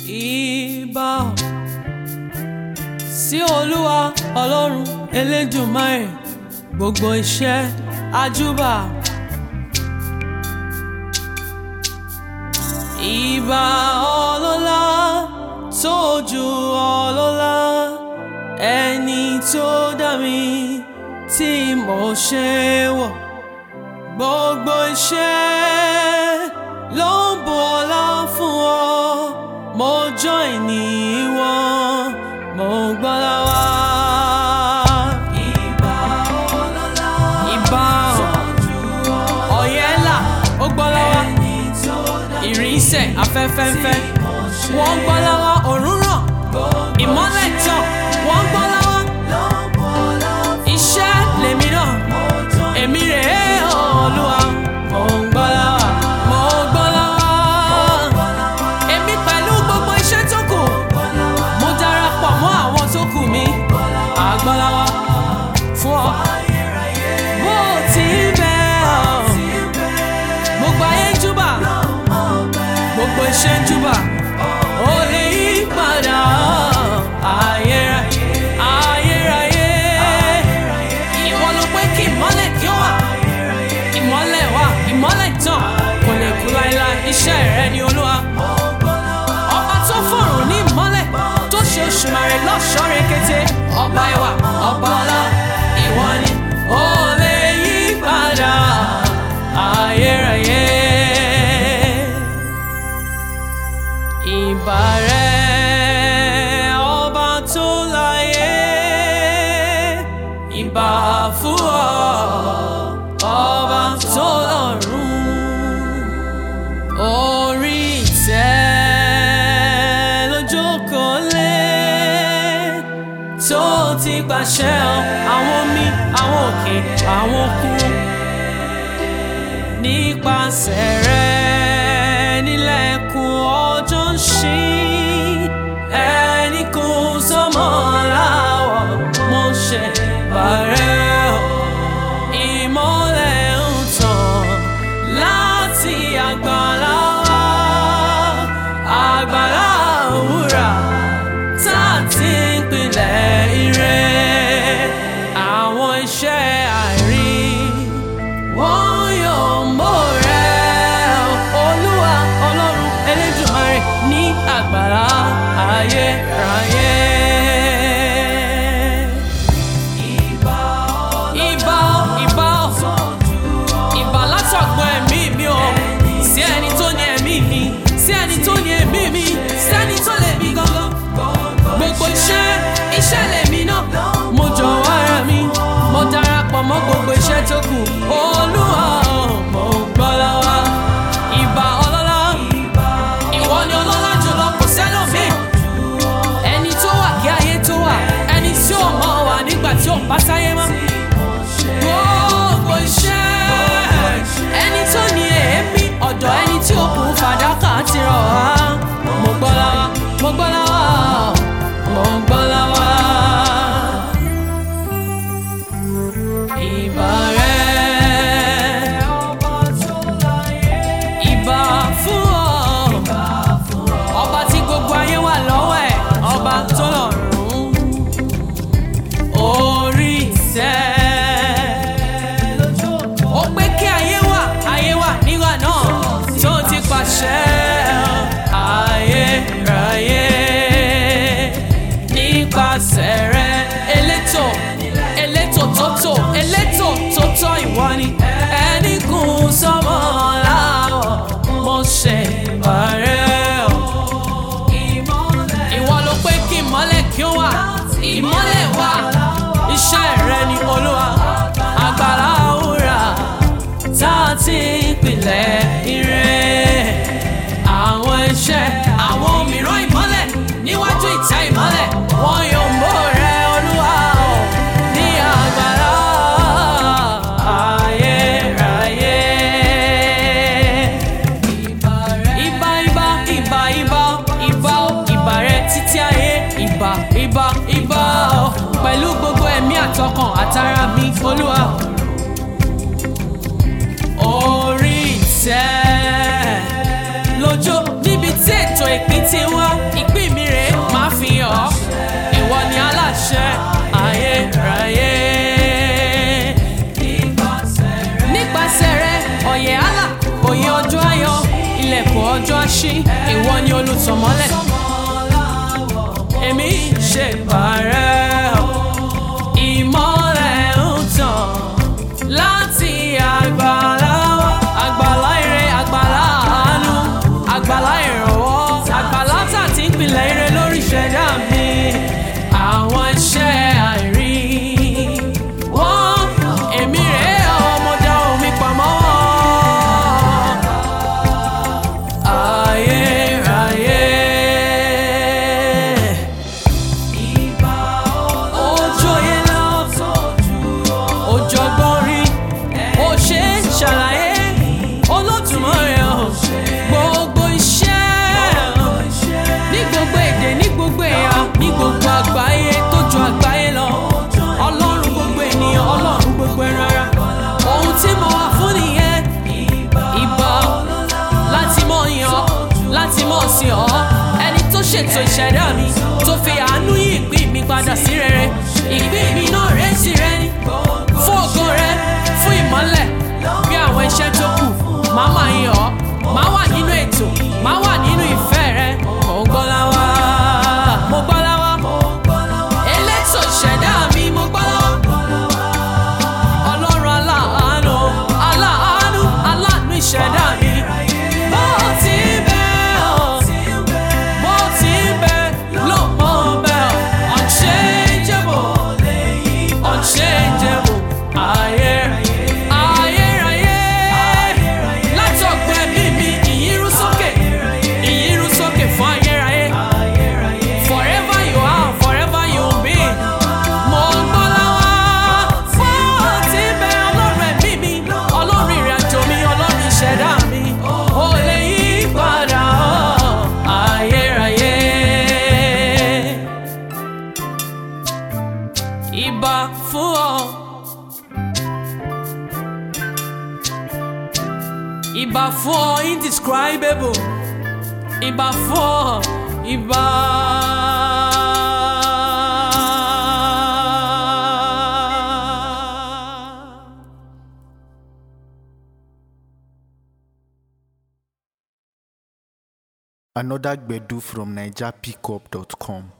Ìbà sí Olúwa Ọlọ́run Elédùmarè, gbogbo iṣẹ́ àjúbà. Ìbà ọlọ́lá tó ju ọlọ́lá, ẹni tó dá mi tí mo ṣe wọ̀. Gbogbo iṣẹ́ ló ń bu ọlá fún ọ, mo join ní wọn, mo gbọ́lá wá. Ìbà ọlọ́lá, ìbà ọ̀yẹ́là ó gbọ́lá wá. Ìrìnsẹ̀ afẹ́fẹ́fẹ́ wọ́n gbọ́lá wá. Òrùn ràn ìmọ́lẹ̀ tàn wọ́n gbọ́lá wá. Iṣẹ́ lèmi náà, èmi rèé Olúwa, mo ń gbọ́lá wá, mo gbọ́lá wá. Èmi pẹ̀lú gbogbo iṣẹ́ tó kù, mo darapọ̀ mọ́ àwọn tó kù mi, àgbọ́lá wá fún ọ. Bó ti bẹ́ ọ, gbogbo ayé ń júbà, gbogbo iṣẹ́ ń júbà, ó lè yí padà. Ayérayé, ayérayé, ìwọ ló pé kí ìmọ́lẹ̀ kí ó wà. Ìmọ́lẹ̀ wà, ìmọ́lẹ̀ tàn, kò lè kú láéláé. Iṣẹ́ rẹ ni Olúwa. Ọba tó fọ̀rùn ní ìmọ́lẹ̀, tó ṣe Òṣùmàrè lọ́ṣọ̀ọ́ rekete. Ọba ẹwà, ọba ọlá, ìwọ ni ó lè yí padà. Ayérayé, ìbà rẹ ọba tó láyé, ìbà fún ọ ọba tó lọ́run. Orí ìtẹ́ ló jókòó lé, tó ti pàṣẹ àwọn omi, àwọn òkè, àwọn òkun. Nípasẹ̀ rẹ̀ nílẹ̀kùn ọjọ́ ń ṣí, ẹni kò sọ́mọ́ láwọ̀, mo ṣe bàrẹ́ o. Ìmọ́lẹ̀ ń tàn láti àgbàlá wa, àgbàlá òwúrà tá a ti ń pilẹ̀ ire. Àwọn iṣẹ́ àìrí wọ́n yóò mọ̀ rẹ̀, Olúwa Ọlọ́run Elédùmarè ní àgbàlá ayérayé. Ìbà látọ̀gbọ́ ẹ̀mí mi o, sí ẹni tó ní ẹ̀mí mi, sí ẹni tó ní ẹ̀mí mi, sí ẹni tó lè mi gangan. Gbogbo iṣẹ́ lèmi náà, mo jọ̀wọ́ ara mi, mo darapọ̀ mọ́ gbogbo iṣẹ́ tó kù. Olúwa mo gbọ́lá wá. Ìbà ọlọ́lá, ìwọ ni ọlọ́lá jùlọ, kò sẹ́lòmíì. Ẹni tó wà kí ayé tó wà, ẹni tí ò mọ̀ wà nígbà tí ò bá sáyé mọ́. Gbogbo iṣẹ́, ẹni tó ní èémí, ọ̀dọ̀ ẹni tí ó kù fàdákà ti rọ̀ wá. Mo gbọ́lá wá, mo gbọ́lá wá, mo gbọ́lá wá. Ìbà rẹ ìbà fún ọ, ọba tí gbogbo ayé wà lọ́wọ́ ẹ̀, ọba tó lọ́run. Orí ìtẹ́ ó pé kí ayé wà nígbà náà, tó ti pàṣẹ ayérayé. Nípasẹ̀ rẹ elétò tó tọ́ ìwọ ni, ẹni kún sọ́mọ́ láwọ̀, mo ṣe bàrẹ́ o. Ìwọ ló pé kí ìmọ́lẹ̀ kí ó wà, ìmọ́lẹ̀ wà. Iṣẹ́ rẹ ni Olúwa, àgbàlá òwúrà tá a ti ń pilẹ̀ ire. Àwọn iṣẹ́, àwọn mìíràn ìmọ́lẹ̀ níwájú ìtẹ́ ìmọ́lẹ̀, wọ́n yóò mọ̀ rẹ Olúwa o, ní àgbàlá ayérayé. Ìbà rẹ títí ayé, ìbà o, pẹ̀lú gbogbo ẹ̀mí àtọkàn àtara mi Olúwa. Orí ìtẹ́ lójó níbi tí ètò ọ̀gànjọ́ àṣì ìwọ ni olùtọ̀mọ́lẹ̀ èmi ṣe bàrẹ́ ìmọ́lẹ̀ ń tàn láti àgbàlá ire àgbàlá àánú àgbàlá ìrànwọ́ àgbàlá tà tí ń pilẹ̀ ire lórí ìṣẹ̀dá mi àwọn iṣẹ́ àìrí wọ́n èmi rèé ọmọ dá omi pamọ́ ayérayé. Ojoyè lọ òjọ̀gbọ́n rí ó ṣe é ṣàlàyé Olódùmarè gbogbo iṣẹ́ ní gbogbo èdè ní gbogbo ẹ̀yà ní gbogbo àgbáyé tó ju àgbáyé lọ Ọlọ́run gbogbo ènìyàn Ọlọ́run gbogbo ẹran ara ohun tí mo wà fún nìyẹn ìbà láti mọ̀ yàn láti mọ̀ sí ọ ẹni tó ṣètò ìṣẹ̀dá mi tó fi àánú yí ìpín mi padà sí rere ìpín mi náà rẹ̀ sí rẹ ní fún ògo rẹ fún ìmọ́lẹ̀ bí àwọn iṣẹ́ tó kù máa máa yàn ọ́ máa wà nínú ètò máa wà nínú ìfẹ́ rẹ mo gbọ́ láwá mo gbọ́ láwá elétò ìṣẹ̀dá mi mo gbọ́ láwá Ọlọ́run aláàánú aláàánú aláàánú ìṣẹ̀dá mi bó ti bẹ́ bó ti bẹ́ ló mọ̀ bẹ́ unchangeable unchangeable ayérayé látọ̀gbẹ́ mímí ìyírú sókè fún ayérayé forever you are forever you will be mo gbọ́ láwá bó ti bẹ́ Ọlọ́run ẹ̀mí mi Ọlọ́run ìrìnàjò mi Ọlọ́run ìṣẹ̀dá mi ó lè yí padà ayérayé. Ìbà fún ọ ìbà fún ọ indescribable ìbà fún ọ ìbà. Another Gbedu from NigerPickup.com.